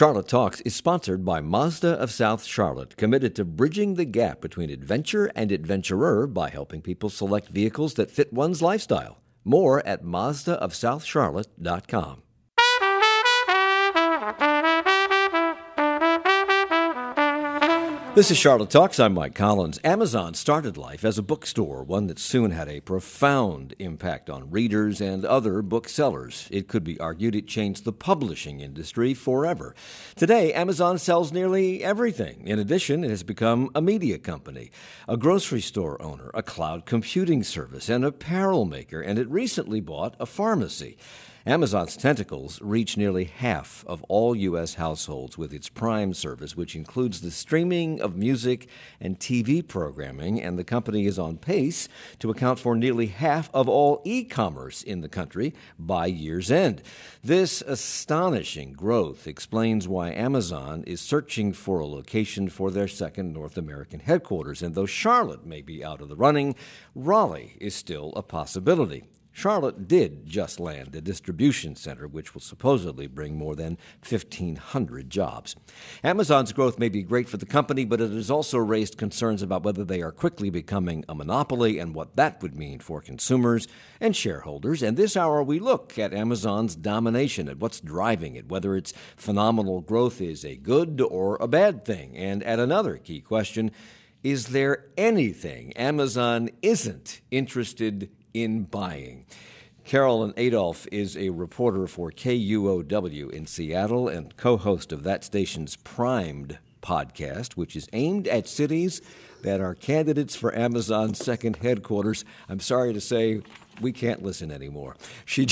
Charlotte Talks is sponsored by Mazda of South Charlotte, committed to bridging the gap between adventure and adventurer by helping people select vehicles that fit one's lifestyle. More at MazdaofSouthCharlotte.com. This is Charlotte Talks. I'm Mike Collins. Amazon started life as a bookstore, one that soon had a profound impact on readers and other booksellers. It could be argued it changed the publishing industry forever. Today, Amazon sells nearly everything. In addition, it has become a media company, a grocery store owner, a cloud computing service, an apparel maker, and it recently bought a pharmacy. Amazon's tentacles reach nearly half of all U.S. households with its Prime service, which includes the streaming of music and TV programming, and the company is on pace to account for nearly half of all e-commerce in the country by year's end. This astonishing growth explains why Amazon is searching for a location for their second North American headquarters, and though Charlotte may be out of the running, Raleigh is still a possibility. Charlotte did just land a distribution center, which will supposedly bring more than 1,500 jobs. Amazon's growth may be great for the company, but it has also raised concerns about whether they are quickly becoming a monopoly and what that would mean for consumers and shareholders. And this hour, we look at Amazon's domination, at what's driving it, whether its phenomenal growth is a good or a bad thing. And at another key question, is there anything Amazon isn't interested in buying? Carolyn Adolph is a reporter for KUOW in Seattle and co-host of that station's Primed podcast, which is aimed at cities that are candidates for Amazon's second headquarters. I'm sorry to say, we can't listen anymore. She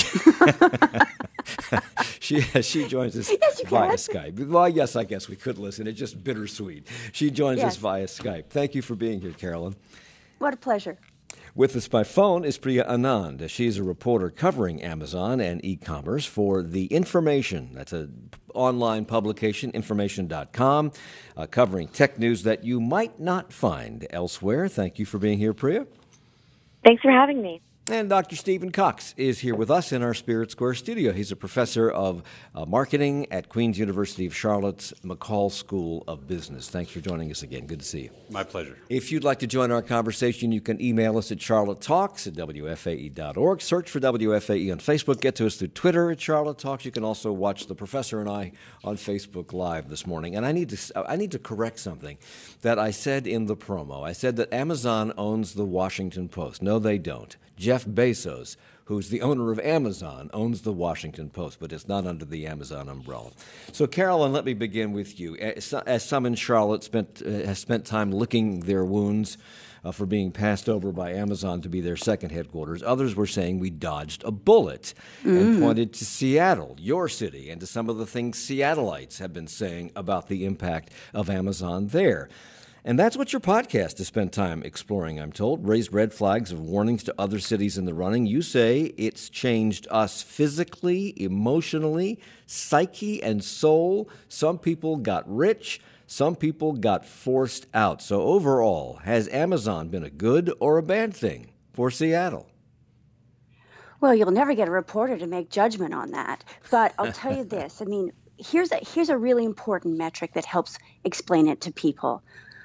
joins us via Skype. Well, yes, I guess we could listen. It's just bittersweet. She joins us via Skype. Thank you for being here, Carolyn. What a pleasure. With us by phone is Priya Anand. She's a reporter covering Amazon and e-commerce for The Information. That's an online publication, information.com, covering tech news that you might not find elsewhere. Thank you for being here, Priya. Thanks for having me. And Dr. Stephen Cox is here with us in our Spirit Square studio. He's a professor of marketing at Queen's University of Charlotte's McCall School of Business. Thanks for joining us again. Good to see you. My pleasure. If you'd like to join our conversation, you can email us at charlottetalks@wfae.org. Search for WFAE on Facebook. Get to us through Twitter at Charlotte Talks. You can also watch the professor and I on Facebook Live this morning. And I need to correct something that I said in the promo. I said that Amazon owns the Washington Post. No, they don't. Jeff Bezos, who's the owner of Amazon, owns the Washington Post, but it's not under the Amazon umbrella. So, Carolyn, let me begin with you. As some in Charlotte has spent time licking their wounds for being passed over by Amazon to be their second headquarters, others were saying we dodged a bullet and pointed to Seattle, your city, and to some of the things Seattleites have been saying about the impact of Amazon there. And that's what your podcast has spent time exploring, I'm told. Raised red flags of warnings to other cities in the running. You say it's changed us physically, emotionally, psyche, and soul. Some people got rich. Some people got forced out. So overall, has Amazon been a good or a bad thing for Seattle? Well, you'll never get a reporter to make judgment on that. But I'll tell you this. I mean, here's a really important metric that helps explain it to people.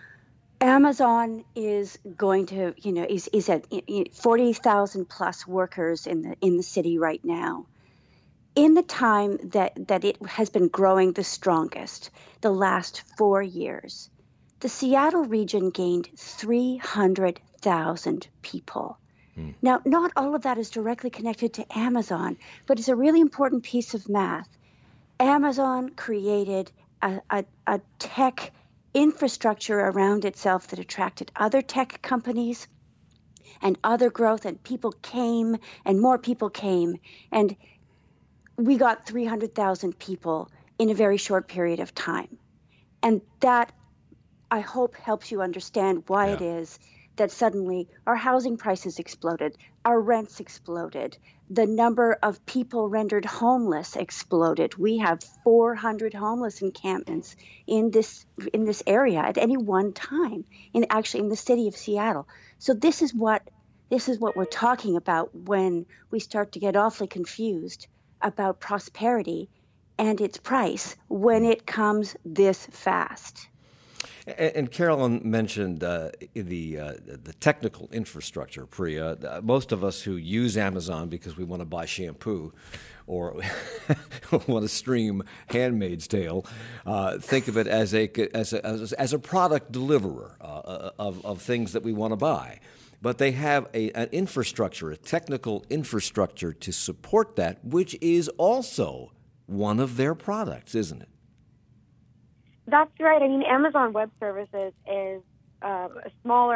Amazon is going to, is at 40,000 plus workers in the city right now. In the time that it has been growing the strongest, the last 4 years, the Seattle region gained 300,000 people. Now, not all of that is directly connected to Amazon, but it's a really important piece of math. Amazon created a tech infrastructure around itself that attracted other tech companies and other growth, and people came and more people came, and we got 300,000 people in a very short period of time. And that, I hope, helps you understand why it is that suddenly our housing prices exploded, our rents exploded, the number of people rendered homeless exploded. We have 400 homeless encampments in this area at any one time, in the city of Seattle. So this is what we're talking about when we start to get awfully confused about prosperity and its price when it comes this fast. And Carolyn mentioned the technical infrastructure, Priya. Most of us who use Amazon because we want to buy shampoo or want to stream Handmaid's Tale think of it as a product deliverer of things that we want to buy. But they have an infrastructure, a technical infrastructure to support that, which is also one of their products, isn't it? That's right. I mean, Amazon Web Services is a small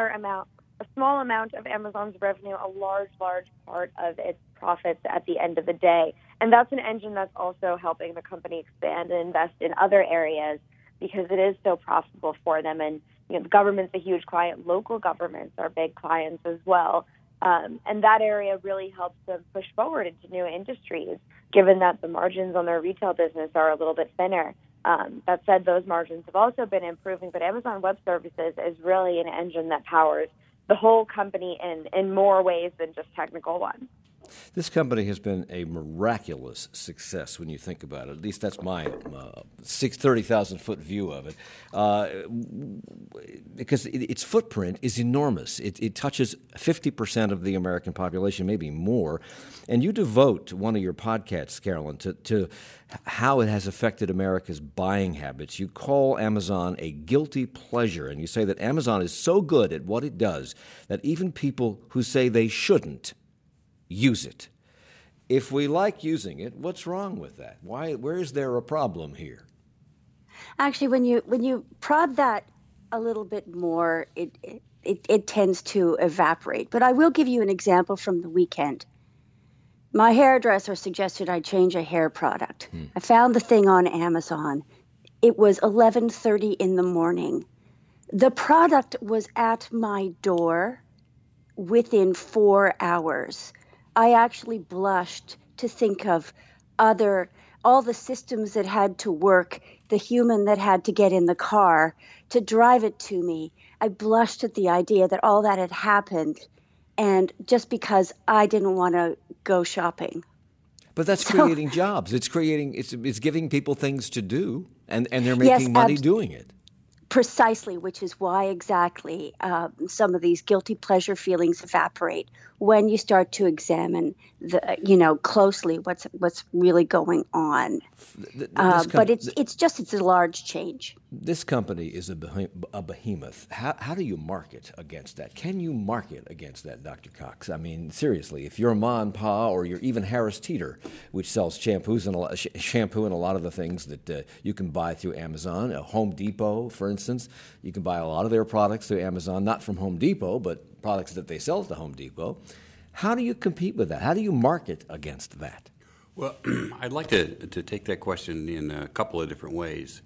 amount of Amazon's revenue, a large part of its profits at the end of the day. And that's an engine that's also helping the company expand and invest in other areas because it is so profitable for them. And the government's a huge client. Local governments are big clients as well. And that area really helps them push forward into new industries, given that the margins on their retail business are a little bit thinner. That said, those margins have also been improving, but Amazon Web Services is really an engine that powers the whole company in more ways than just technical ones. This company has been a miraculous success when you think about it. At least that's my 30,000-foot view of it. Because its footprint is enormous. It touches 50% of the American population, maybe more. And you devote one of your podcasts, Carolyn, to how it has affected America's buying habits. You call Amazon a guilty pleasure, and you say that Amazon is so good at what it does that even people who say they shouldn't use it. If we like using it, what's wrong with that? Where is there a problem here? Actually, when you prod that a little bit more, it tends to evaporate. But I will give you an example from the weekend. My hairdresser suggested I change a hair product. I found the thing on Amazon. It was 11:30 in the morning. The product was at my door within 4 hours. I actually blushed to think of all the systems that had to work, the human that had to get in the car to drive it to me. I blushed at the idea that all that had happened, and just because I didn't want to go shopping. But that's creating jobs. It's giving people things to do, and they're making money doing it. Precisely, which is why exactly some of these guilty pleasure feelings evaporate when you start to examine closely what's really going on. But it's a large change. This company is a behemoth. How do you market against that? Can you market against that, Dr. Cox? I mean, seriously, if you're Ma and Pa, or you're even Harris Teeter, which sells shampoo and a lot of the things that you can buy through Amazon, Home Depot, for instance, you can buy a lot of their products through Amazon, not from Home Depot, but products that they sell at the Home Depot. How do you compete with that? How do you market against that? Well, I'd like to take that question in a couple of different ways.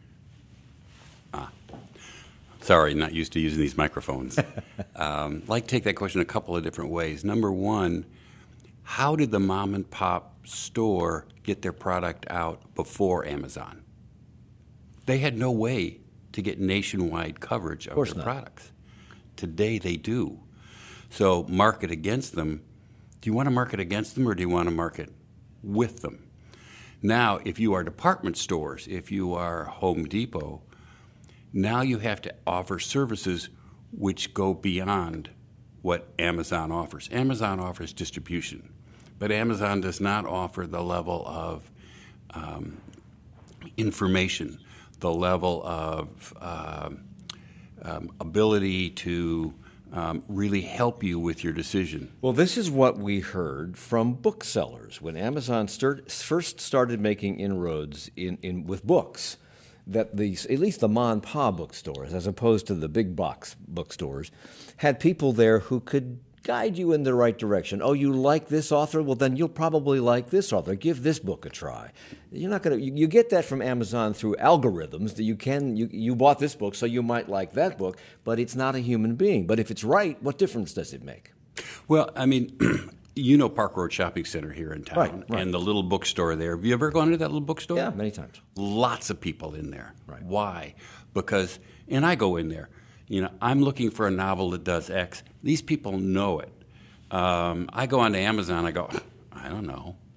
Sorry, not used to using these microphones. I'd like to take that question a couple of different ways. Number one, how did the mom and pop store get their product out before Amazon? They had no way to get nationwide coverage of their products. Today they do. So market against them. Do you want to market against them, or do you want to market with them? Now, if you are department stores, if you are Home Depot, now you have to offer services which go beyond what Amazon offers. Amazon offers distribution, but Amazon does not offer the level of information, the level of ability to really help you with your decision. Well, this is what we heard from booksellers when Amazon first started making inroads with books, that at least the Ma and Pa bookstores, as opposed to the big box bookstores, had people there who could guide you in the right direction. Oh, you like this author? Well, then you'll probably like this author. Give this book a try. You're not going to. You get that from Amazon through algorithms that you bought this book, so you might like that book, but it's not a human being. But if it's right, what difference does it make? Well, I mean, Park Road Shopping Center here in town, right. And the little bookstore there. Have you ever gone to that little bookstore? Yeah, many times. Lots of people in there. Right. Why? Because, and I go in there. I'm looking for a novel that does X. These people know it. I go onto Amazon. I go, I don't know.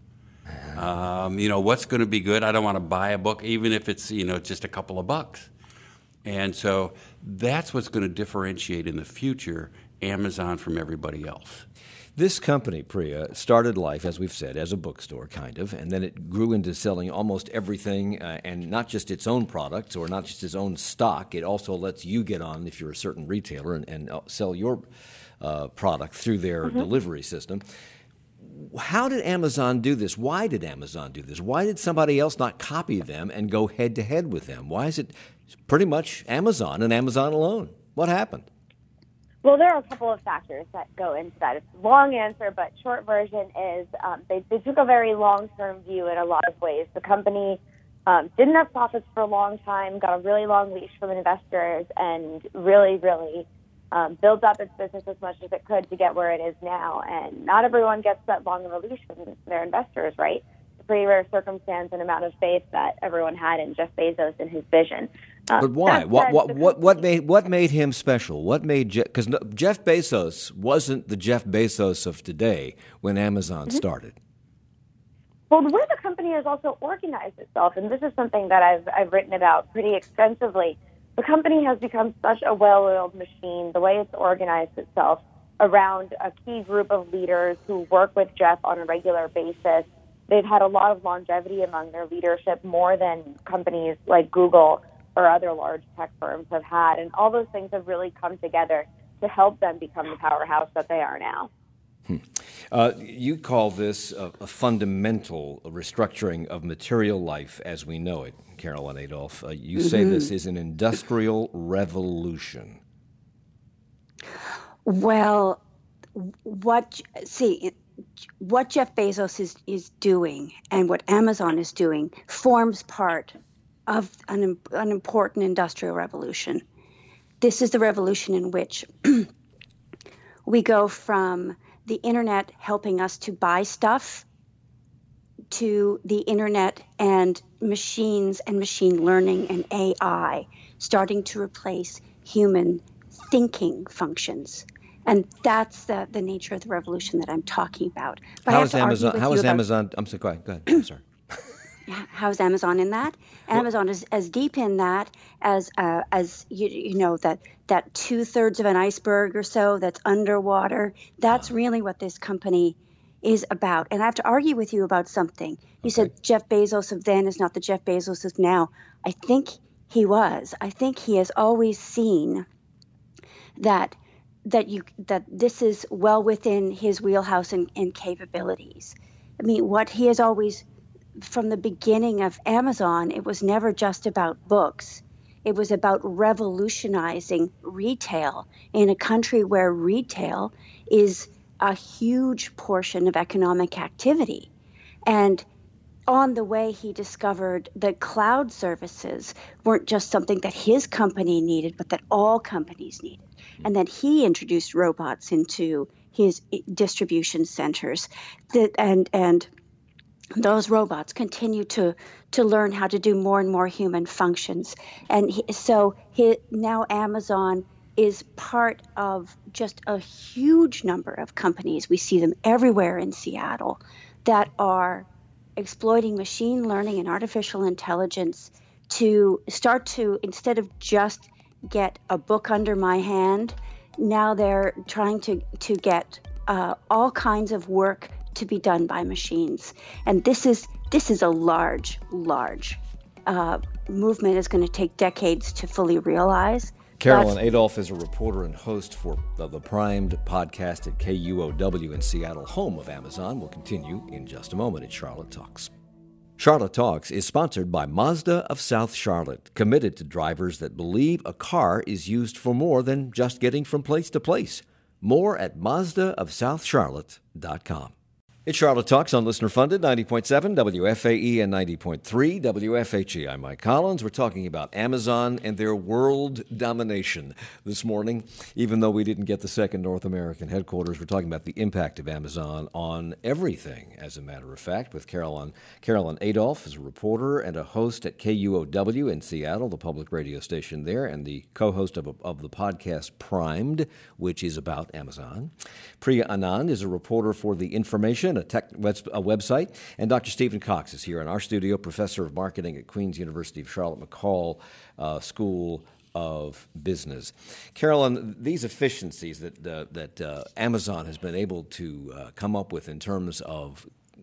What's going to be good? I don't want to buy a book, even if it's, just a couple of bucks. And so that's what's going to differentiate in the future Amazon from everybody else. This company, Priya, started life, as we've said, as a bookstore, kind of, and then it grew into selling almost everything, and not just its own products or not just its own stock. It also lets you get on, if you're a certain retailer, and sell your product through their delivery system. How did Amazon do this? Why did Amazon do this? Why did somebody else not copy them and go head-to-head with them? Why is it pretty much Amazon and Amazon alone? What happened? Well, there are a couple of factors that go into that. It's a long answer, but short version is they took a very long-term view in a lot of ways. The company didn't have profits for a long time, got a really long leash from investors, and really, really built up its business as much as it could to get where it is now. And not everyone gets that long of a leash from their investors, right? It's a pretty rare circumstance and amount of faith that everyone had in Jeff Bezos and his vision. But why? What made him special? What made because Jeff Bezos wasn't the Jeff Bezos of today when Amazon started. Well, the way the company has also organized itself, and this is something that I've written about pretty extensively. The company has become such a well-oiled machine. The way it's organized itself around a key group of leaders who work with Jeff on a regular basis. They've had a lot of longevity among their leadership, more than companies like Google or other large tech firms have had. And all those things have really come together to help them become the powerhouse that they are now. You call this a fundamental restructuring of material life as we know it, Carolyn Adolph. You say this is an industrial revolution. Well, what Jeff Bezos is doing and what Amazon is doing forms part of an important industrial revolution. This is the revolution in which we go from the internet helping us to buy stuff to the internet and machines and machine learning and AI starting to replace human thinking functions. And that's the nature of the revolution that I'm talking about. But How is Amazon? I'm sorry, go ahead. I'm sorry. How's Amazon in that? Amazon is as deep in that as you know that 2/3 of an iceberg or so that's underwater. That's really what this company is about. And I have to argue with you about something. You said Jeff Bezos of then is not the Jeff Bezos of now. I think he was. I think he has always seen that this is well within his wheelhouse and capabilities. I mean, what he has always, from the beginning of Amazon, it was never just about books. It was about revolutionizing retail in a country where retail is a huge portion of economic activity. And on the way, he discovered that cloud services weren't just something that his company needed, but that all companies needed. And then he introduced robots into his distribution centers, and those robots continue to learn how to do more and more human functions. And now Amazon is part of just a huge number of companies. We see them everywhere in Seattle that are exploiting machine learning and artificial intelligence to start to, instead of just get a book under my hand, now they're trying to get all kinds of work to be done by machines. And this is a large movement. It's going to take decades to fully realize. Carolyn Adolph is a reporter and host for the Primed podcast at KUOW in Seattle, home of Amazon. We'll continue in just a moment at Charlotte Talks. Charlotte Talks is sponsored by Mazda of South Charlotte, committed to drivers that believe a car is used for more than just getting from place to place. More at MazdaofSouthCharlotte.com. It's Charlotte Talks on Listener Funded, 90.7 WFAE and 90.3 WFHE. I'm Mike Collins. We're talking about Amazon and their world domination this morning. Even though we didn't get the second North American headquarters, we're talking about the impact of Amazon on everything, as a matter of fact, with Carolyn Adolph as a reporter and a host at KUOW in Seattle, the public radio station there, and the co-host of the podcast Primed, which is about Amazon. Priya Anand is a reporter for The Information a website. And Dr. Stephen Cox is here in our studio, professor of marketing at Queen's University of Charlotte McCall School of Business. Carolyn, these efficiencies that Amazon has been able to come up with in terms of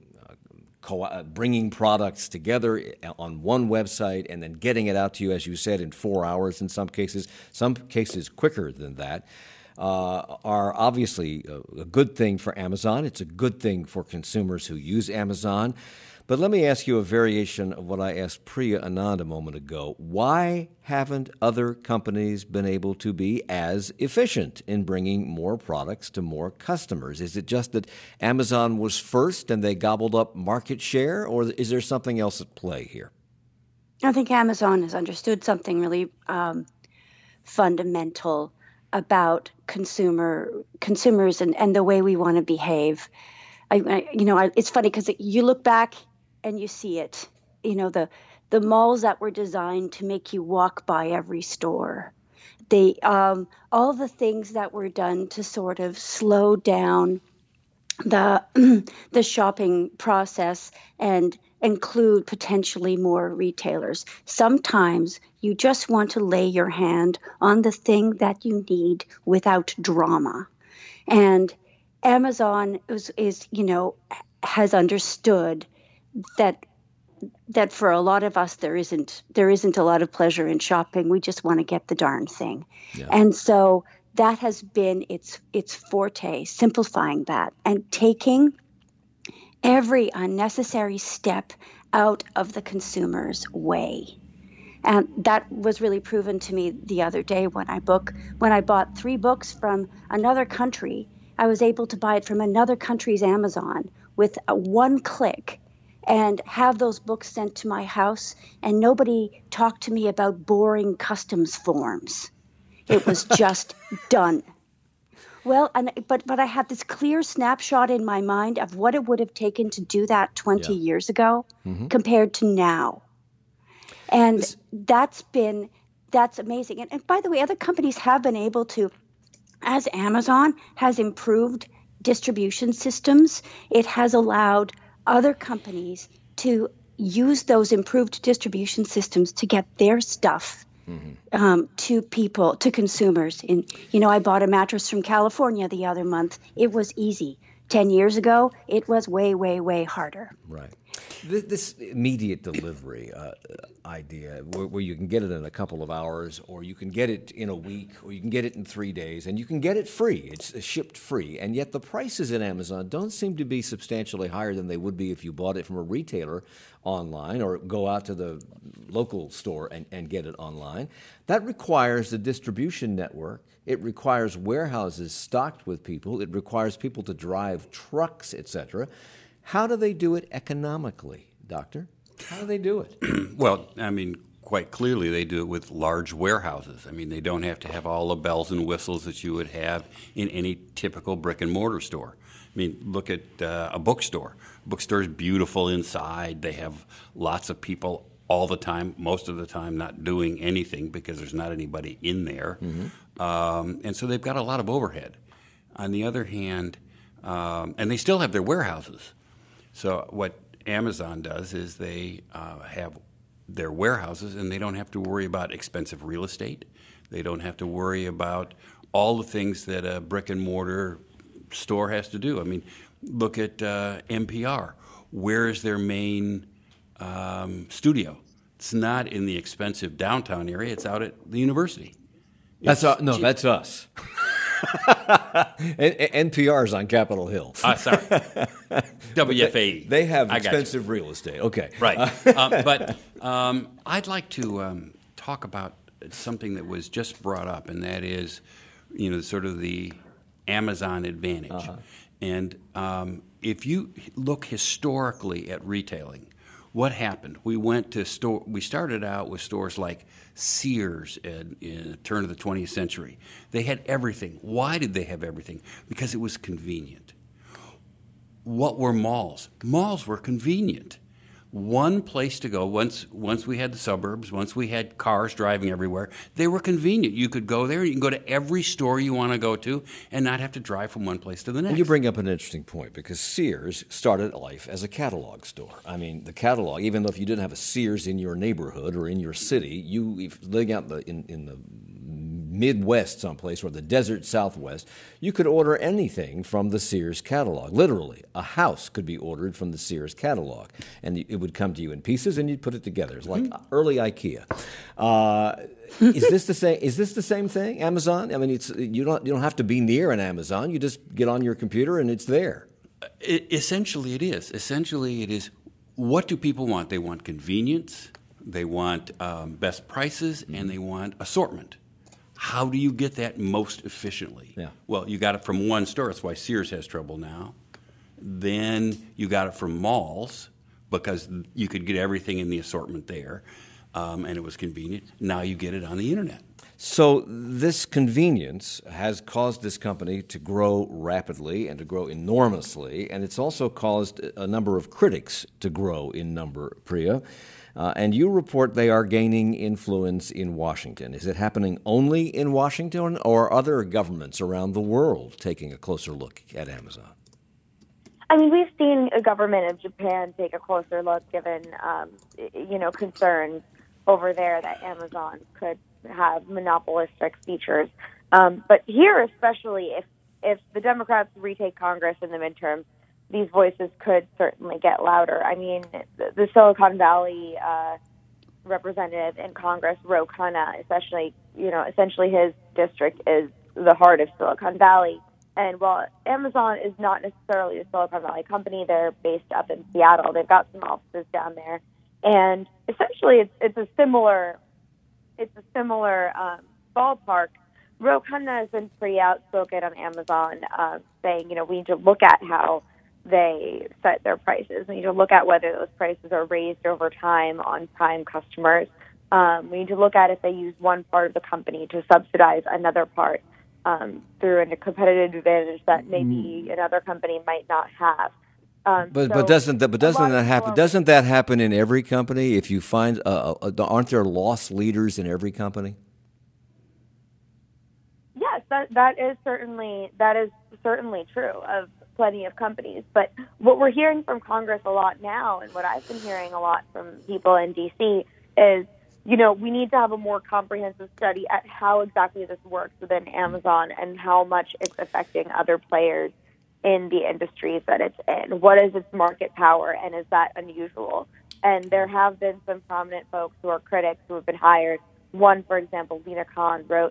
bringing products together on one website and then getting it out to you, as you said, in 4 hours in some cases quicker than that, are obviously a good thing for Amazon. It's a good thing for consumers who use Amazon. But let me ask you a variation of what I asked Priya Anand a moment ago. Why haven't other companies been able to be as efficient in bringing more products to more customers? Is it just that Amazon was first and they gobbled up market share, or is there something else at play here? I think Amazon has understood something really fundamental about consumers and the way we want to behave. It's funny because you look back and you see it. The malls that were designed to make you walk by every store. All the things that were done to sort of slow down the shopping process and include potentially more retailers. Sometimes you just want to lay your hand on the thing that you need without drama. And Amazon has understood that for a lot of us there isn't a lot of pleasure in shopping. We just want to get the darn thing. Yeah. And so that has been its forte, simplifying that and taking every unnecessary step out of the consumer's way. And that was really proven to me the other day when I bought 3 books from another country. I was able to buy it from another country's Amazon with one click and have those books sent to my house, and nobody talked to me about boring customs forms. It was just done. Well, but I had this clear snapshot in my mind of what it would have taken to do that 20 years ago compared to now. And that's amazing. And by the way, other companies have been able to, as Amazon has improved distribution systems, it has allowed other companies to use those improved distribution systems to get their stuff to people, to consumers. I bought a mattress from California the other month. It was easy. 10 years ago, it was way, way, way harder. Right. This immediate delivery idea, where you can get it in a couple of hours, or you can get it in a week, or you can get it in 3 days, and you can get it free. It's shipped free. And yet the prices at Amazon don't seem to be substantially higher than they would be if you bought it from a retailer online or go out to the local store and get it online. That requires a distribution network. It requires warehouses stocked with people. It requires people to drive trucks, etc. How do they do it economically, Doctor? How do they do it? Well, quite clearly they do it with large warehouses. They don't have to have all the bells and whistles that you would have in any typical brick and mortar store. Look at a bookstore. A bookstore is beautiful inside. They have lots of people all the time, most of the time not doing anything because there's not anybody in there. And so they've got a lot of overhead. On the other hand, and they still have their warehouses. So what Amazon does is they have their warehouses, and they don't have to worry about expensive real estate. They don't have to worry about all the things that a brick and mortar store has to do. Look at NPR. Where is their main studio? It's not in the expensive downtown area. It's out at the university. That's us. NPR's on Capitol Hill. Sorry. WFAE. They have expensive real estate. Okay. Right. But I'd like to talk about something that was just brought up, and that is, sort of the Amazon advantage. And if you look historically at retailing, what happened? We started out with stores like Sears in the turn of the 20th century. They had everything. Why did they have everything? Because it was convenient. What were malls? Malls were convenient. one place to go. Once we had the suburbs, once we had cars driving everywhere, they were convenient. You could go there, you can go to every store you want to go to and not have to drive from one place to the next. And you bring up an interesting point, because Sears started life as a catalog store. I mean, the catalog, even though if you didn't have a Sears in your neighborhood or in your city, if living out in the Midwest someplace or the desert Southwest, you could order anything from the Sears catalog. Literally, a house could be ordered from the Sears catalog, and it would come to you in pieces, and you'd put it together. It's like early IKEA. Is this the same? Is this the same thing? Amazon? I mean, you don't have to be near an Amazon. You just get on your computer and it's there. Essentially, it is. Essentially, it is. What do people want? They want convenience. They want best prices, and they want assortment. How do you get that most efficiently? Yeah. Well, you got it from one store. That's why Sears has trouble now. Then you got it from malls because you could get everything in the assortment there, and it was convenient. Now you get it on the internet. So this convenience has caused this company to grow rapidly and to grow enormously, and it's also caused a number of critics to grow in number, Priya. And you report they are gaining influence in Washington. Is it happening only in Washington, or are other governments around the world taking a closer look at Amazon? I mean, we've seen a government of Japan take a closer look, given concerns over there that Amazon could have monopolistic features. But here, especially, if the Democrats retake Congress in the midterms, these voices could certainly get louder. I mean, the Silicon Valley representative in Congress, Ro Khanna, essentially his district is the heart of Silicon Valley. And while Amazon is not necessarily a Silicon Valley company, they're based up in Seattle. They've got some offices down there, and essentially it's a similar ballpark. Ro Khanna has been pretty outspoken on Amazon, saying, we need to look at how they set their prices. We need to look at whether those prices are raised over time on prime customers. We need to look at if they use one part of the company to subsidize another part through a competitive advantage that maybe another company might not have. But doesn't that happen? Doesn't that happen in every company? If you find, aren't there loss leaders in every company? Yes, that is certainly true of plenty of companies. But what we're hearing from Congress a lot now, and what I've been hearing a lot from people in D.C. is, we need to have a more comprehensive study at how exactly this works within Amazon and how much it's affecting other players in the industries that it's in. What is its market power, and is that unusual? And there have been some prominent folks who are critics who have been hired. One, for example, Lena Khan, wrote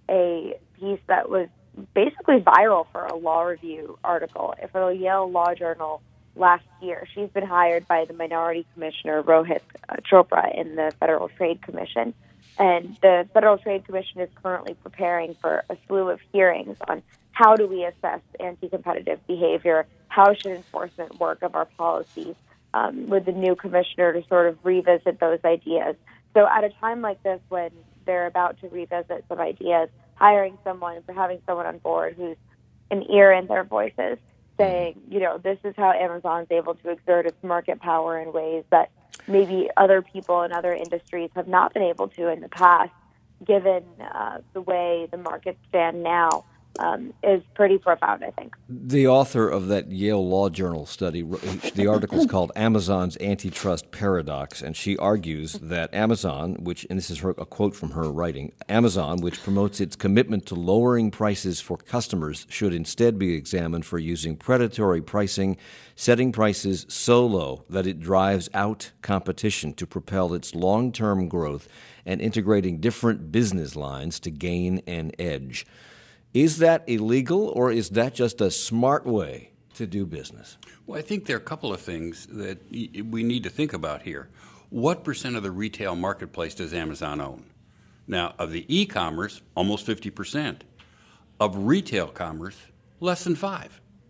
a piece that was basically viral for a law review article for the Yale Law Journal last year. She's been hired by the Minority Commissioner Rohit Chopra in the Federal Trade Commission. And the Federal Trade Commission is currently preparing for a slew of hearings on how do we assess anti-competitive behavior, how should enforcement work of our policies, with the new commissioner to sort of revisit those ideas. So at a time like this, when they're about to revisit some ideas, hiring someone, having someone on board who's an ear in their voices, saying, this is how Amazon's able to exert its market power in ways that maybe other people in other industries have not been able to in the past, given the way the markets stand now, is pretty profound, I think. The author of that Yale Law Journal study, the article is called Amazon's Antitrust Paradox, and she argues that Amazon, and this is a quote from her writing, Amazon, which promotes its commitment to lowering prices for customers, should instead be examined for using predatory pricing, setting prices so low that it drives out competition to propel its long-term growth, and integrating different business lines to gain an edge. Is that illegal, or is that just a smart way to do business? Well, I think there are a couple of things that we need to think about here. What % of the retail marketplace does Amazon own? Now, of the e-commerce, almost 50%. Of retail commerce, less than 5%.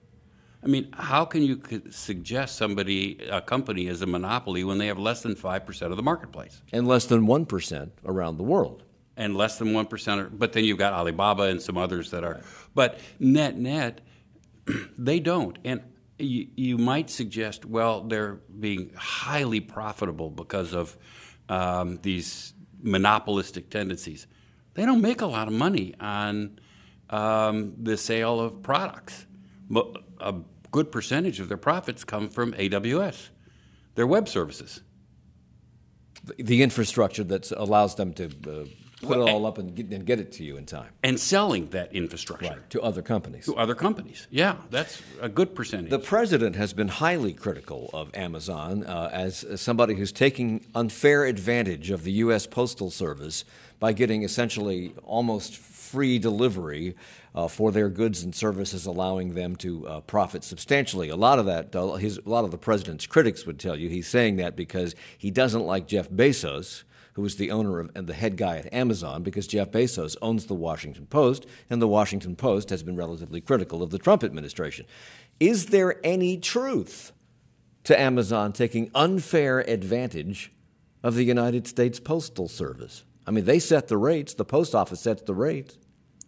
I mean, how can you suggest a company is a monopoly when they have less than 5% of the marketplace? And less than 1% around the world. And less than 1%, but then you've got Alibaba and some others that are. But net, they don't. And you might suggest, well, they're being highly profitable because of these monopolistic tendencies. They don't make a lot of money on the sale of products. But a good percentage of their profits come from AWS, their web services. The infrastructure that allows them to put it all up and get it to you in time. And selling that infrastructure. Right, to other companies. To other companies. Yeah, that's a good percentage. The president has been highly critical of Amazon as somebody who's taking unfair advantage of the U.S. Postal Service by getting essentially almost free delivery for their goods and services, allowing them to profit substantially. A lot of that, a lot of the president's critics would tell you he's saying that because he doesn't like Jeff Bezos, who is the owner of and the head guy at Amazon, because Jeff Bezos owns the Washington Post, and the Washington Post has been relatively critical of the Trump administration. Is there any truth to Amazon taking unfair advantage of the United States Postal Service? I mean, they set the rates. The post office sets the rates.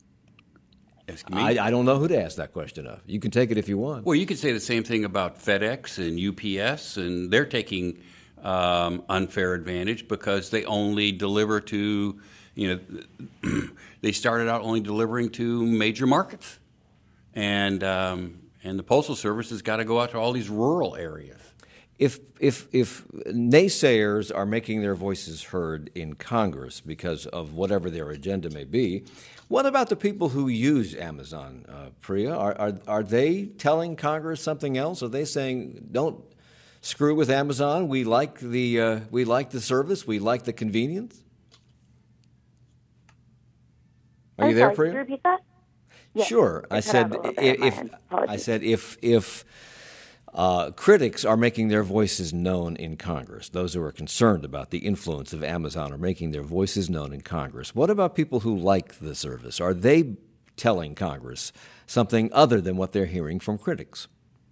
I don't know who to ask that question of. You can take it if you want. Well, you could say the same thing about FedEx and UPS, and they're taking unfair advantage because they only deliver to, they started out only delivering to major markets, and the Postal Service has got to go out to all these rural areas. If naysayers are making their voices heard in Congress because of whatever their agenda may be, what about the people who use Amazon, Priya? Are they telling Congress something else? Are they saying, don't screw with Amazon? We like the service. We like the convenience. Are you there, Priya? Could you repeat that? Yes. Sure. I said if critics are making their voices known in Congress, those who are concerned about the influence of Amazon are making their voices known in Congress. What about people who like the service? Are they telling Congress something other than what they're hearing from critics?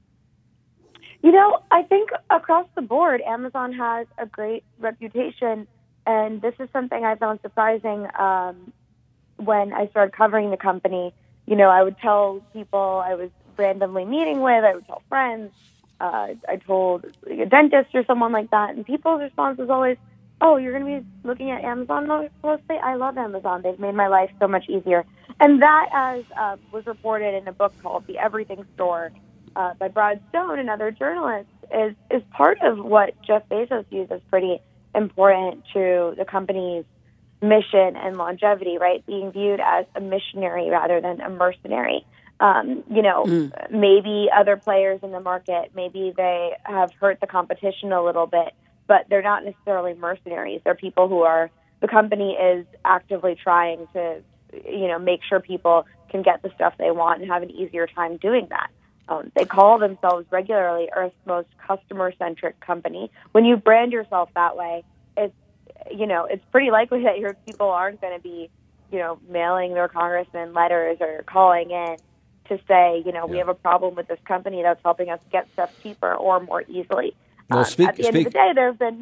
I think across the board, Amazon has a great reputation, and this is something I found surprising when I started covering the company. I would tell people I was randomly meeting with, I would tell friends, I told a dentist or someone like that, and people's response was always, oh, you're going to be looking at Amazon most closely? I love Amazon. They've made my life so much easier. And that, as was reported in a book called The Everything Store by Brad Stone and other journalists, is part of what Jeff Bezos views as pretty important to the company's mission and longevity, right? Being viewed as a missionary rather than a mercenary. Maybe other players in the market, maybe they have hurt the competition a little bit, but they're not necessarily mercenaries. They're people the company is actively trying to, make sure people can get the stuff they want and have an easier time doing that. They call themselves regularly Earth's most customer-centric company. When you brand yourself that way, it's pretty likely that your people aren't going to be, mailing their congressman letters or calling in to say, we have a problem with this company that's helping us get stuff cheaper or more easily. Well, at the end of the day,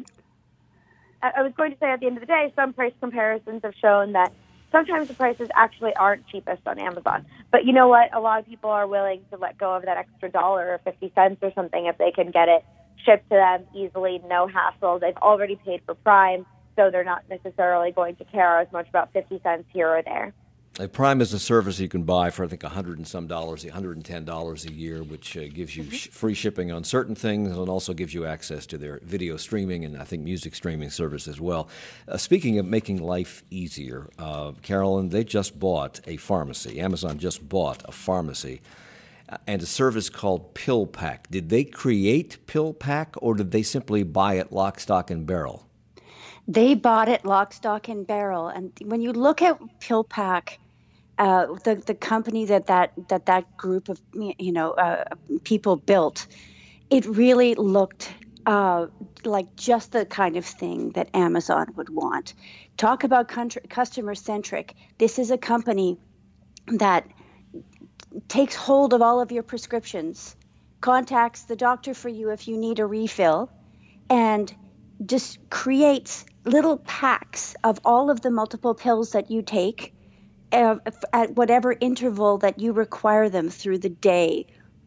I was going to say, at the end of the day, some price comparisons have shown that sometimes the prices actually aren't cheapest on Amazon. But you know what? A lot of people are willing to let go of that extra $1 or 50 cents or something if they can get it shipped to them easily, no hassle. They've already paid for Prime, so they're not necessarily going to care as much about 50 cents here or there. Prime is a service you can buy for, I think, $100 and some dollars, $110 a year, which gives you free shipping on certain things, and also gives you access to their video streaming and, I think, music streaming service as well. Speaking of making life easier, Carolyn, they just bought a pharmacy. Amazon just bought a pharmacy and a service called PillPack. Did they create PillPack, or did they simply buy it lock, stock, and barrel? They bought it lock, stock, and barrel. And when you look at PillPack, the company that group of people built, it really looked like just the kind of thing that Amazon would want. Talk about customer centric. This is a company that takes hold of all of your prescriptions, contacts the doctor for you if you need a refill, and just creates little packs of all of the multiple pills that you take at whatever interval that you require them through the day,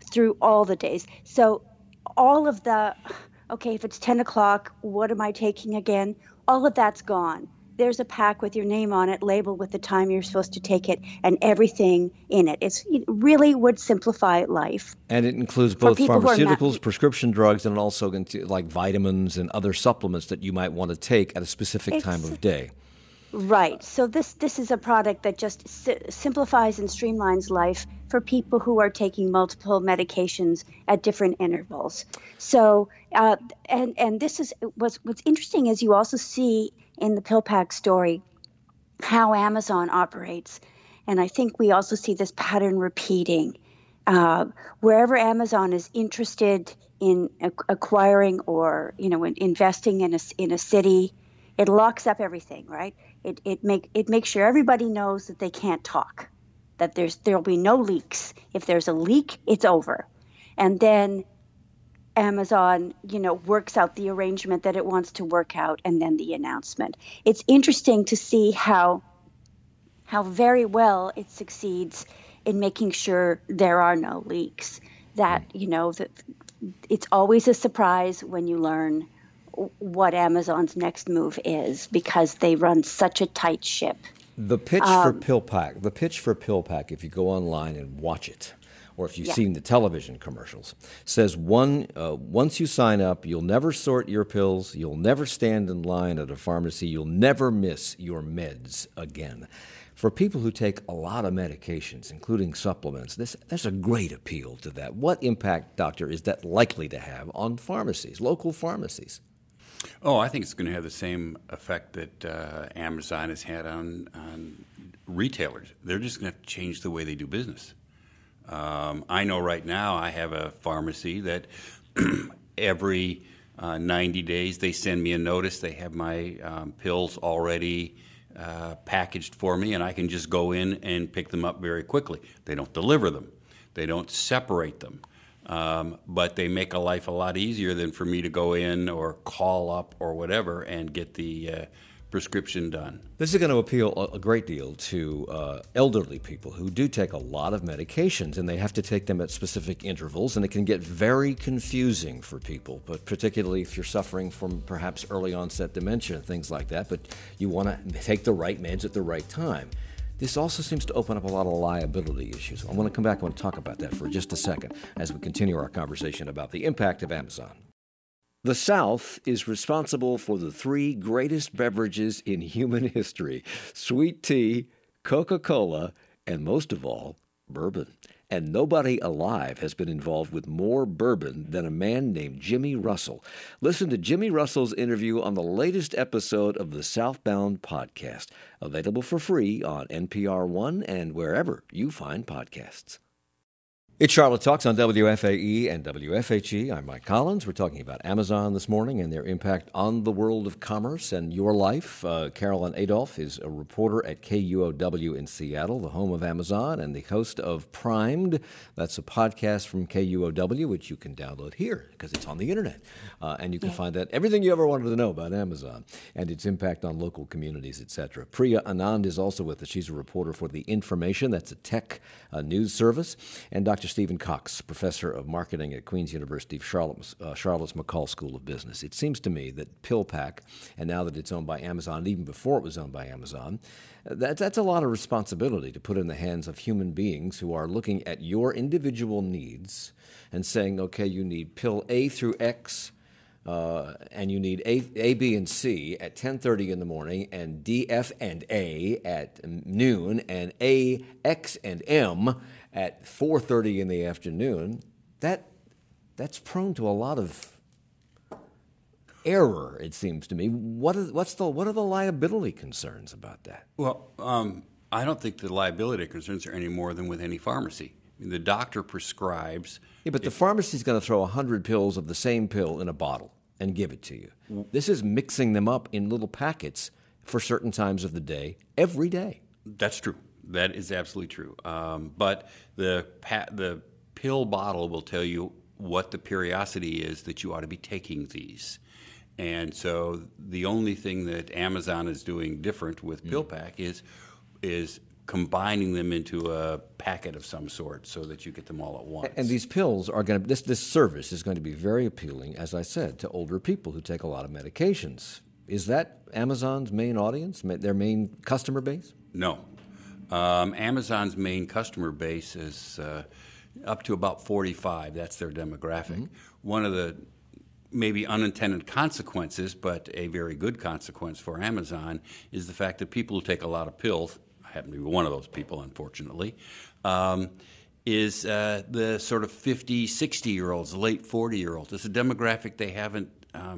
through all the days. So all of the, okay, if it's 10 o'clock, what am I taking again? All of that's gone. There's a pack with your name on it, labeled with the time you're supposed to take it, and everything in it. It really would simplify life. And it includes both pharmaceuticals, prescription drugs, and also like vitamins and other supplements that you might want to take at a specific time of day. Right. So this is a product that just simplifies and streamlines life for people who are taking multiple medications at different intervals. So and this is what's interesting is you also see in the PillPack story how Amazon operates, and I think we also see this pattern repeating. Wherever Amazon is interested in acquiring or investing in a city, it locks up everything, right? It makes sure everybody knows that they can't talk, that there'll be no leaks. If there's a leak, it's over. And then Amazon, works out the arrangement that it wants to work out, and then the announcement. It's interesting to see how very well it succeeds in making sure there are no leaks. That that it's always a surprise when you learn what Amazon's next move is, because they run such a tight ship. The pitch for PillPack, if you go online and watch it, or if you've seen the television commercials, says once you sign up, you'll never sort your pills, you'll never stand in line at a pharmacy, you'll never miss your meds again. For people who take a lot of medications, including supplements, there's a great appeal to that. What impact, Doctor, is that likely to have on pharmacies, local pharmacies? Oh, I think it's going to have the same effect that Amazon has had on retailers. They're just going to have to change the way they do business. I know right now I have a pharmacy that every 90 days they send me a notice. They have my pills already packaged for me, and I can just go in and pick them up very quickly. They don't deliver them. They don't separate them. But they make a life a lot easier than for me to go in or call up or whatever and get the prescription done. This is going to appeal a great deal to elderly people who do take a lot of medications, and they have to take them at specific intervals, and it can get very confusing for people, but particularly if you're suffering from perhaps early onset dementia and things like that, but you want to take the right meds at the right time. This also seems to open up a lot of liability issues. I want to come back and talk about that for just a second as we continue our conversation about the impact of Amazon. The South is responsible for the 3 greatest beverages in human history: sweet tea, Coca-Cola, and most of all, bourbon. And nobody alive has been involved with more bourbon than a man named Jimmy Russell. Listen to Jimmy Russell's interview on the latest episode of the Southbound podcast, available for free on NPR One and wherever you find podcasts. It's Charlotte Talks on WFAE and WFHE. I'm Mike Collins. We're talking about Amazon this morning and their impact on the world of commerce and your life. Carolyn Adolph is a reporter at KUOW in Seattle, the home of Amazon, and the host of Primed. That's a podcast from KUOW, which you can download here because it's on the internet. And you can find out everything you ever wanted to know about Amazon and its impact on local communities, etc. Priya Anand is also with us. She's a reporter for The Information. That's a tech news service. And Dr. Stephen Cox, professor of marketing at Queen's University Charlotte's McCall School of Business. It seems to me that PillPack, and now that it's owned by Amazon, even before it was owned by Amazon, that's a lot of responsibility to put in the hands of human beings who are looking at your individual needs and saying, okay, you need pill A through X, and you need A, B, and C at 10:30 in the morning, and D, F, and A at noon, and A, X, and M at 4:30 in the afternoon. That's prone to a lot of error, it seems to me. What are the liability concerns about that? Well, I don't think the liability concerns are any more than with any pharmacy. I mean, the doctor prescribes. Yeah, but the pharmacy's going to throw 100 pills of the same pill in a bottle and give it to you. This is mixing them up in little packets for certain times of the day, every day. That's true. That is absolutely true. But the pill bottle will tell you what the periodicity is that you ought to be taking these. And so the only thing that Amazon is doing different with PillPack is combining them into a packet of some sort so that you get them all at once. And these pills are going to, this service is going to be very appealing, as I said, to older people who take a lot of medications. Is that Amazon's main audience, their main customer base? No. Amazon's main customer base is up to about 45. That's their demographic. Mm-hmm. One of the maybe unintended consequences, but a very good consequence for Amazon, is the fact that people who take a lot of pills, I happen to be one of those people, unfortunately, is the sort of 50, 60-year-olds, late 40-year-olds. It's a demographic they haven't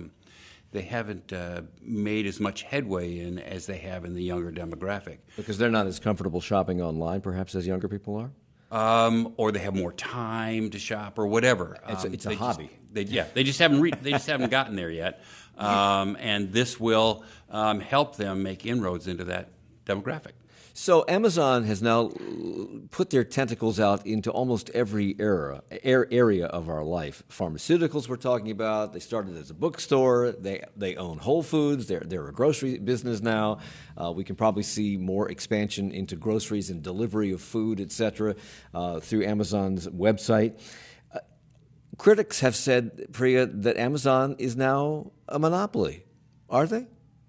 made as much headway in as they have in the younger demographic. Because they're not as comfortable shopping online, perhaps, as younger people are? Or they have more time to shop, or whatever. It's a hobby. They just haven't gotten there yet, and this will help them make inroads into that demographic. So Amazon has now put their tentacles out into almost every area of our life. Pharmaceuticals we're talking about. They started as a bookstore. They own Whole Foods. They're a grocery business now. We can probably see more expansion into groceries and delivery of food, et cetera, through Amazon's website. Critics have said, Priya, that Amazon is now a monopoly. Are they?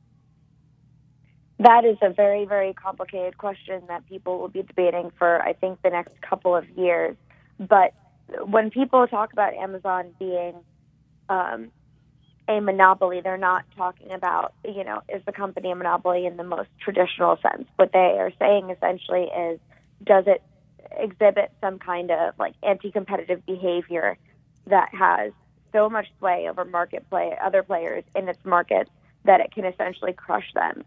That is a very, very complicated question that people will be debating for, I think, the next couple of years. But when people talk about Amazon being a monopoly, they're not talking about, is the company a monopoly in the most traditional sense. What they are saying essentially is, does it exhibit some kind of anti-competitive behavior that has so much sway over other players in its markets that it can essentially crush them?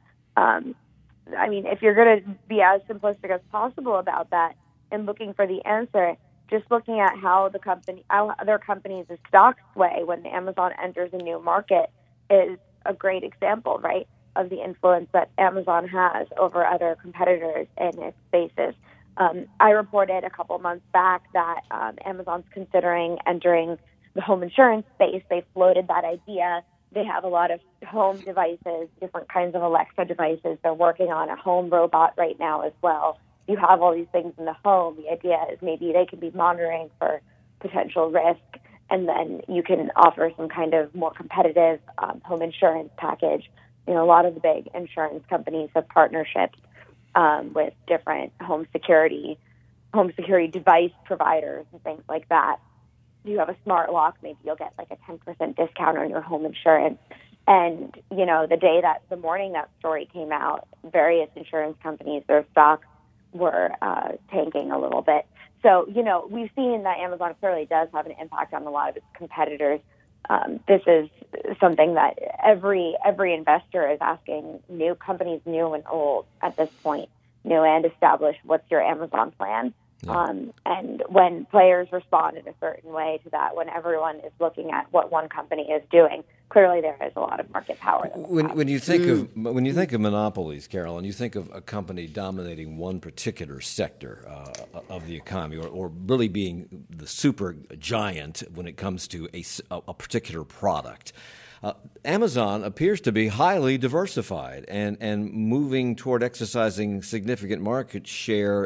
If you're going to be as simplistic as possible about that and looking for the answer, just looking at how other companies' stocks sway when Amazon enters a new market is a great example, right, of the influence that Amazon has over other competitors in its spaces. I reported a couple months back that Amazon's considering entering the home insurance space. They floated that idea. They have a lot of home devices, different kinds of Alexa devices. They're working on a home robot right now as well. You have all these things in the home. The idea is maybe they can be monitoring for potential risk, and then you can offer some kind of more competitive home insurance package. A lot of the big insurance companies have partnerships with different home security device providers and things like that. You have a smart lock, maybe you'll get a 10% discount on your home insurance. And, the morning that story came out, various insurance companies, their stocks were tanking a little bit. So, we've seen that Amazon clearly does have an impact on a lot of its competitors. This is something that every investor is asking new companies, new and old at this point, new and established, what's your Amazon plan? Yeah. And when players respond in a certain way to that, when everyone is looking at what one company is doing, clearly there is a lot of market power. When you think of monopolies, Carolyn, you think of a company dominating one particular sector of the economy, or really being the super giant when it comes to a particular product. Amazon appears to be highly diversified and moving toward exercising significant market share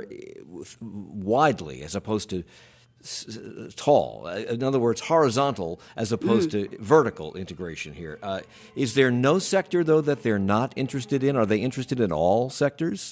widely as opposed to tall. In other words, horizontal as opposed to vertical integration here. Is there no sector, though, that they're not interested in? Are they interested in all sectors?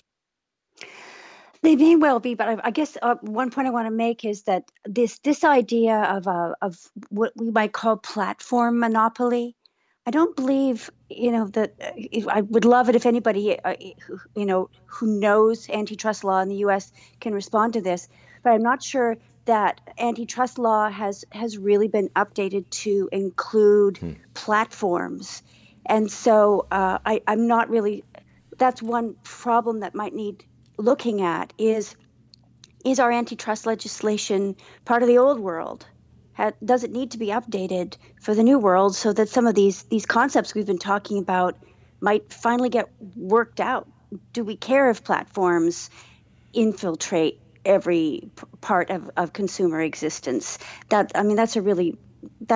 They may well be, but I guess one point I want to make is that this idea of what we might call platform monopoly, I don't believe, that I would love it if anybody, who knows antitrust law in the U.S. can respond to this, but I'm not sure that antitrust law has really been updated to include platforms. And so I'm not really, that's one problem that might need looking at is our antitrust legislation part of the old world? Does it need to be updated for the new world so that some of these concepts we've been talking about might finally get worked out? Do we care if platforms infiltrate every part of consumer existence? That's a really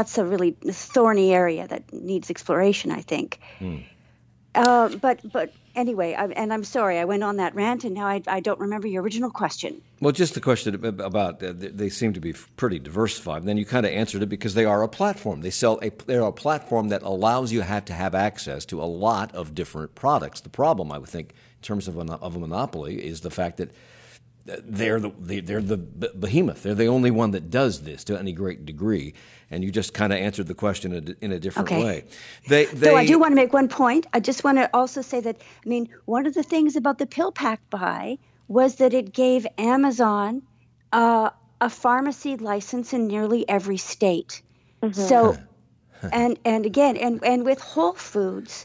thorny area that needs exploration, I think. But anyway, and I'm sorry, I went on that rant, and now I don't remember your original question. Well, just the question about they seem to be pretty diversified. Then you kind of answered it because they are a platform. They're a platform that allows you to have access to a lot of different products. The problem, I would think, in terms of a monopoly, is the fact that they're the behemoth. They're the only one that does this to any great degree. And you just kind of answered the question in a different way. So I do want to make one point. I just want to also say that, one of the things about the PillPack buy was that it gave Amazon a pharmacy license in nearly every state. Mm-hmm. So, and again, and with Whole Foods,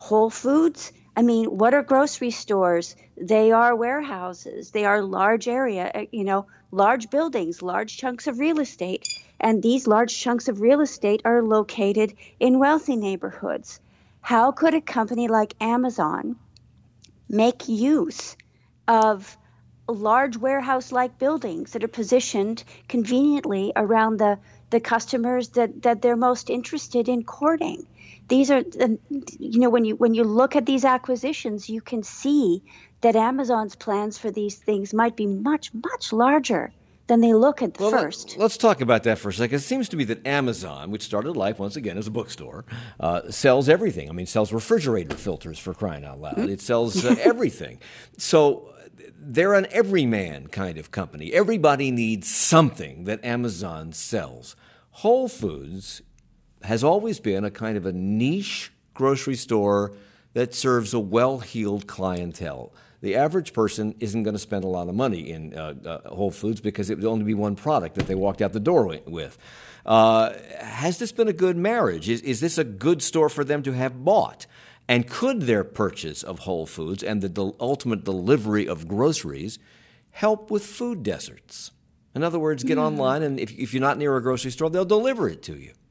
what are grocery stores? They are warehouses. They are large area, large buildings, large chunks of real estate. And these large chunks of real estate are located in wealthy neighborhoods. How could a company like Amazon make use of large warehouse-like buildings that are positioned conveniently around the customers that they're most interested in courting? These are, when you look at these acquisitions, you can see that Amazon's plans for these things might be much, much larger than they look at first. Let's talk about that for a second. It seems to me that Amazon, which started life once again as a bookstore, sells everything. Sells refrigerator filters, for crying out loud. It sells everything. So they're an everyman kind of company. Everybody needs something that Amazon sells. Whole Foods has always been a kind of a niche grocery store that serves a well-heeled clientele. The average person isn't going to spend a lot of money in Whole Foods because it would only be one product that they walked out the door with. Has this been a good marriage? Is this a good store for them to have bought? And could their purchase of Whole Foods and the ultimate delivery of groceries help with food deserts? In other words, get online, and if you're not near a grocery store, they'll deliver it to you.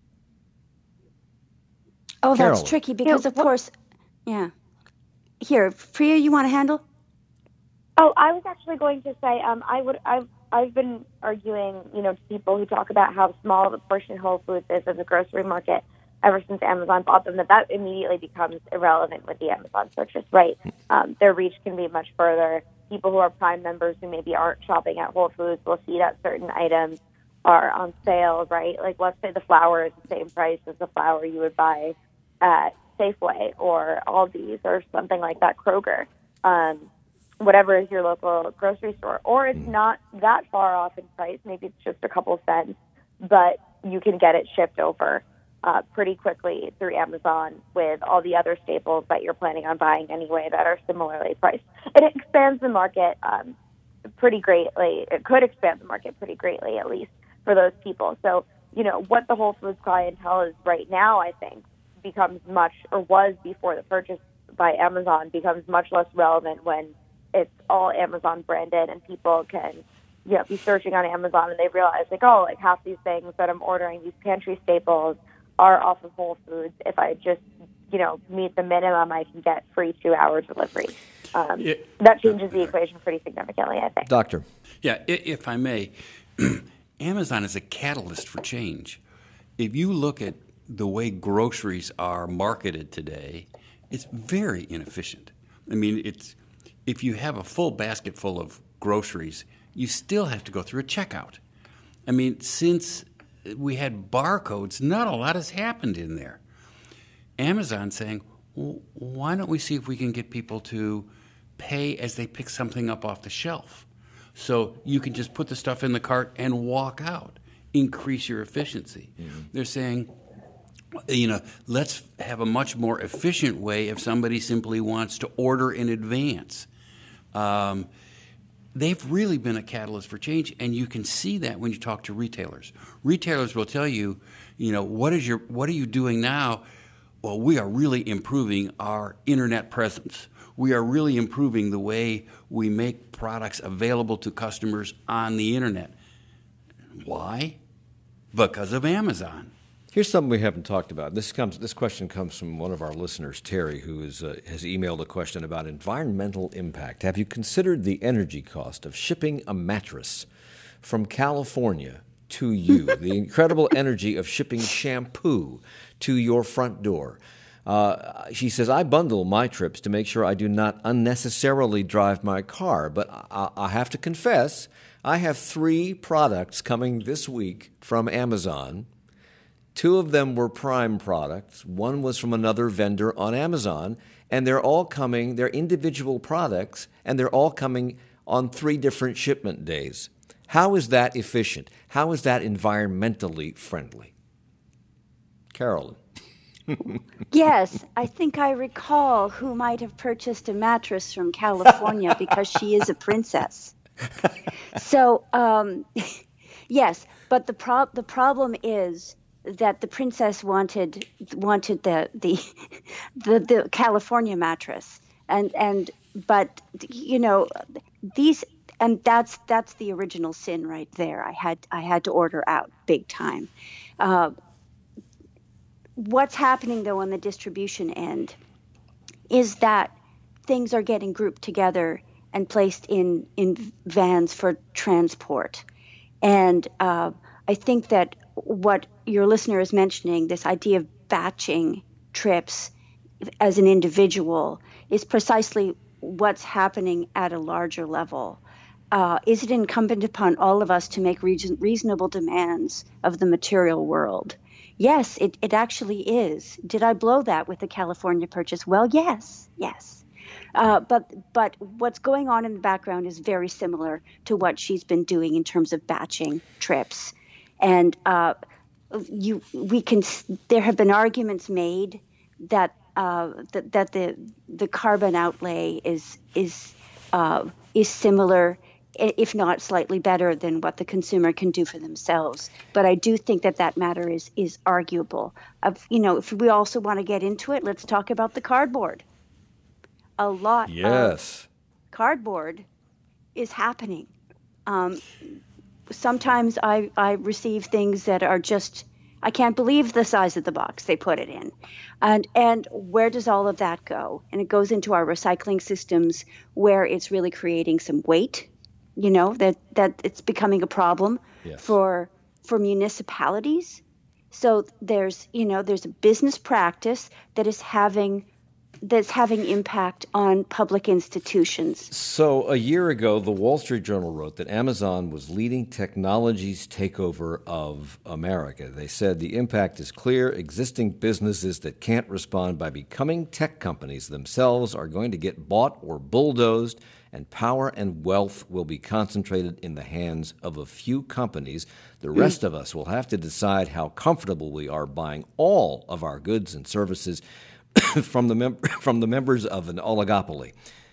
Oh, that's tricky because, of course, yeah. Here, Priya, you want to handle? Oh, I was actually going to say, I've been arguing, to people who talk about how small of a portion Whole Foods is of the grocery market ever since Amazon bought them, that immediately becomes irrelevant with the Amazon purchase, right? Their reach can be much further. People who are Prime members who maybe aren't shopping at Whole Foods will see that certain items are on sale, right? Like, let's say the flour is the same price as the flour you would buy at Safeway or Aldi's or something like that, Kroger, whatever is your local grocery store. Or it's not that far off in price. Maybe it's just a couple cents, but you can get it shipped over pretty quickly through Amazon with all the other staples that you're planning on buying anyway that are similarly priced. It expands the market pretty greatly. It could expand the market pretty greatly, at least for those people. So, what the Whole Foods clientele is right now, I think, becomes was before the purchase by Amazon, becomes much less relevant when it's all Amazon branded and people can, be searching on Amazon and they realize half these things that I'm ordering, these pantry staples, are off of Whole Foods. If I just, meet the minimum, I can get free 2-hour delivery. That changes the equation pretty significantly, I think. Doctor. Yeah, if I may, Amazon is a catalyst for change. If you look at the way groceries are marketed today, it's very inefficient. If you have a full basket full of groceries, you still have to go through a checkout. Since we had barcodes, not a lot has happened in there. Amazon saying, well, why don't we see if we can get people to pay as they pick something up off the shelf? So you can just put the stuff in the cart and walk out, increase your efficiency. Mm-hmm. They're saying, let's have a much more efficient way if somebody simply wants to order in advance. They've really been a catalyst for change, and you can see that when you talk to retailers. Retailers will tell you, what are you doing now? Well, we are really improving our internet presence. We are really improving the way we make products available to customers on the internet. Why? Because of Amazon. Here's something we haven't talked about. This question comes from one of our listeners, Terry, who has emailed a question about environmental impact. Have you considered the energy cost of shipping a mattress from California to you? The incredible energy of shipping shampoo to your front door. She says, I bundle my trips to make sure I do not unnecessarily drive my car, but I have to confess, I have 3 products coming this week from Amazon. 2 of them were Prime products. 1 was from another vendor on Amazon, and they're all coming, they're individual products, and they're all coming on 3 different shipment days. How is that efficient? How is that environmentally friendly? Carolyn. Yes, I think I recall who might have purchased a mattress from California because she is a princess. So, yes, but the problem is that the princess wanted the California mattress, but these, and that's the original sin right there. I had to order out big time. What's happening, though, on the distribution end is that things are getting grouped together and placed in vans for transport. And I think that what your listener is mentioning, this idea of batching trips as an individual, is precisely what's happening at a larger level. Is it incumbent upon all of us to make reasonable demands of the material world? Yes, it actually is. Did I blow that with the California purchase? Well, yes. But what's going on in the background is very similar to what she's been doing in terms of batching trips. And there have been arguments made that the carbon outlay is similar, if not slightly better than what the consumer can do for themselves. But I do think that matter is arguable. If we also want to get into it, let's talk about the cardboard. A lot of cardboard is happening. Sometimes I receive things that are just, I can't believe the size of the box they put it in. And where does all of that go? And it goes into our recycling systems where it's really creating some weight, that it's becoming a problem for municipalities. So there's a business practice that's having impact on public institutions. So a year ago, the Wall Street Journal wrote that Amazon was leading technology's takeover of America. They said the impact is clear. Existing businesses that can't respond by becoming tech companies themselves are going to get bought or bulldozed, and power and wealth will be concentrated in the hands of a few companies. The rest of us will have to decide how comfortable we are buying all of our goods and services from the members of an oligopoly.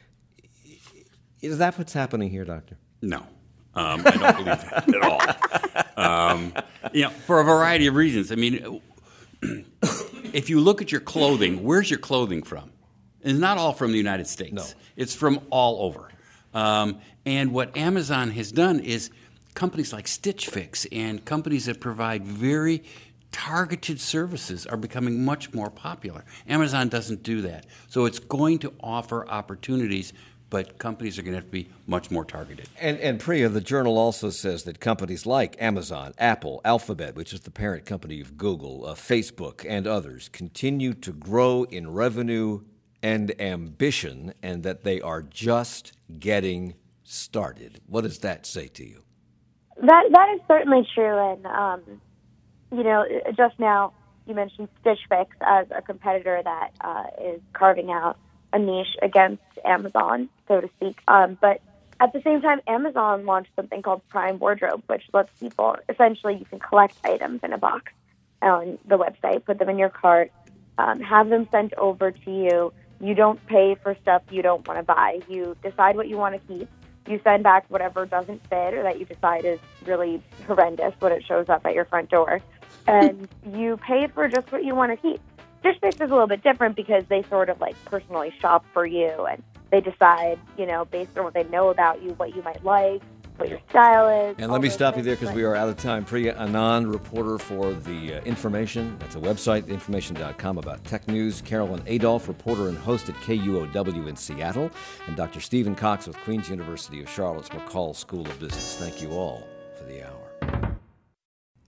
Is that what's happening here, Doctor? No, I don't believe that at all. For a variety of reasons. I mean, if you look at your clothing, where's your clothing from? It's not all from the United States. No. It's from all over. And what Amazon has done is companies like Stitch Fix and companies that provide very targeted services are becoming much more popular. Amazon doesn't do that. So it's going to offer opportunities, but companies are going to have to be much more targeted. And Priya, the Journal also says that companies like Amazon, Apple, Alphabet, which is the parent company of Google, Facebook, and others, continue to grow in revenue and ambition, and that they are just getting started. What does that say to you? That is certainly true, and just now you mentioned Stitch Fix as a competitor that is carving out a niche against Amazon, so to speak. But at the same time, Amazon launched something called Prime Wardrobe, which lets people, essentially you can collect items in a box on the website, put them in your cart, have them sent over to you. You don't pay for stuff you don't want to buy. You decide what you want to keep. You send back whatever doesn't fit or that you decide is really horrendous when it shows up at your front door. And you pay for just what you want to keep. Stitch Fix is a little bit different because they sort of personally shop for you, and they decide, based on what they know about you, what you might like, what your style is. And let me stop you there because we are out of time. Priya Anand, reporter for The Information. That's a website, information.com, about tech news. Carolyn Adolph, reporter and host at KUOW in Seattle. And Dr. Stephen Cox with Queen's University of Charlotte's McCall School of Business. Thank you all for the hour.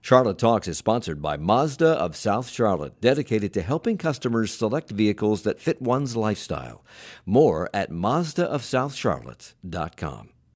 Charlotte Talks is sponsored by Mazda of South Charlotte, dedicated to helping customers select vehicles that fit one's lifestyle. More at mazdaofsouthcharlotte.com.